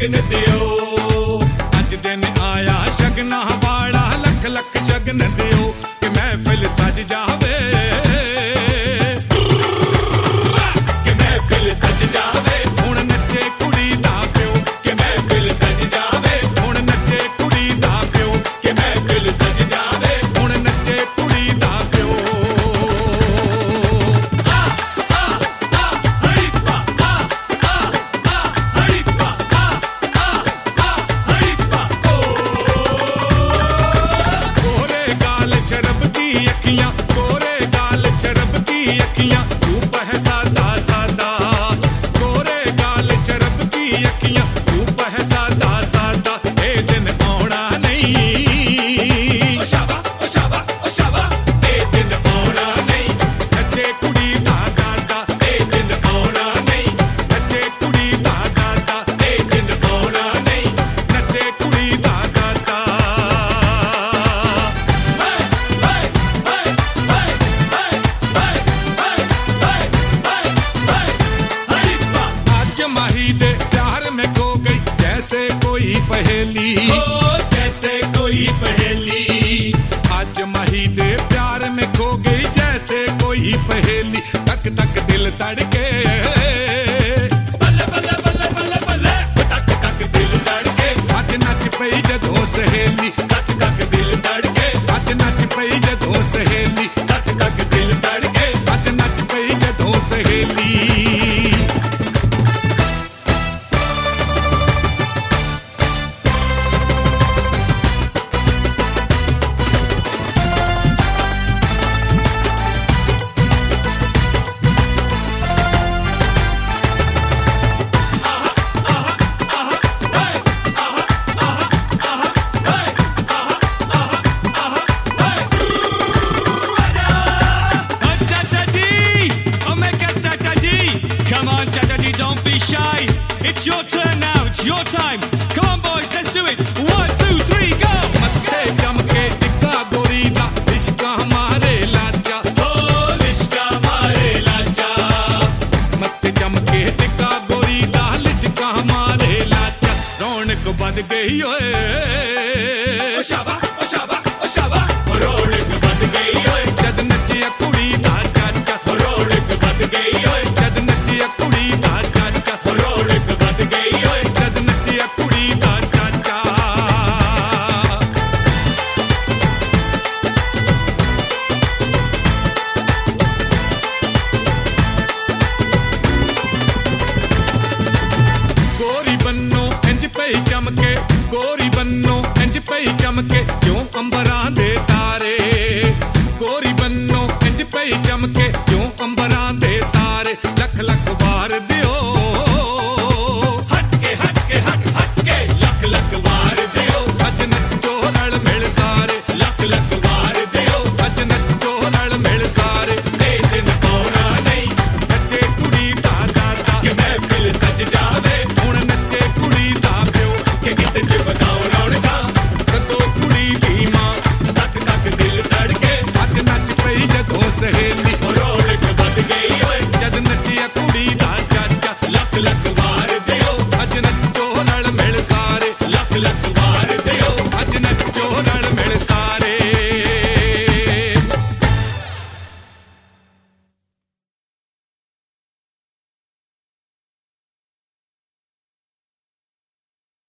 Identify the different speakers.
Speaker 1: शगन दियो
Speaker 2: अज दिन आया शगना वाला लख लख शगन दियो कि महफिल सज जावे
Speaker 1: कि महफिल सज जावे
Speaker 2: हुण नचे कुड़ी दा प्यो
Speaker 1: कि महफिल सज जावे
Speaker 2: हुण नचे कुड़ी दा प्यो
Speaker 1: कि महफिल सज जावे
Speaker 2: हुण नचे कुड़ी दा प्यो
Speaker 1: हरिप्पा हरिप्पा हरिप्पा
Speaker 2: कोरे गाल शरब दी अखियां कोरे गाल शरब दी अखियां रूप है सादा सादा कोरे गाल शरब दी अखियां रूप है सादा सादा ए दिन आउणा नहीं
Speaker 1: ओ शाबा ए दिन आउणा नहीं
Speaker 2: नचे कुड़ी दा गादा
Speaker 1: ए दिन आउणा नहीं
Speaker 2: नचे कुड़ी दा गादा
Speaker 1: ए दिन आउणा नहीं
Speaker 2: नचे कुड़ी दा गादा आज माही दे प्यार में खो गई जैसे कोई पहेली
Speaker 1: जैसे कोई पहेली
Speaker 2: आज माही दे प्यार में खो गई जैसे कोई पहेली तक तक दिल तड़के
Speaker 1: बल्ले बल्ले बल्ले बल्ले बल्ले टक टक दिल धड़के
Speaker 2: आज नच पई जदों सहेली
Speaker 1: टक टक दिल धड़के
Speaker 2: आज नच पई जदों सहेली
Speaker 1: टक टक दिल धड़के
Speaker 2: आज नच पई जदों सहेली
Speaker 3: Come on, Chacha Ji, don't be shy. It's your turn now, it's your time. Come on, boys, let's do it. 1, 2, 3, go!
Speaker 2: मत्थे चमके टिक्का गोरी दा इश्का हमारे लाचा
Speaker 1: हो लिश्का मारे लाचा
Speaker 2: मत्थे चमके टिक्का गोरी दा इश्का हमारे लाचा रौनक बद गई ओए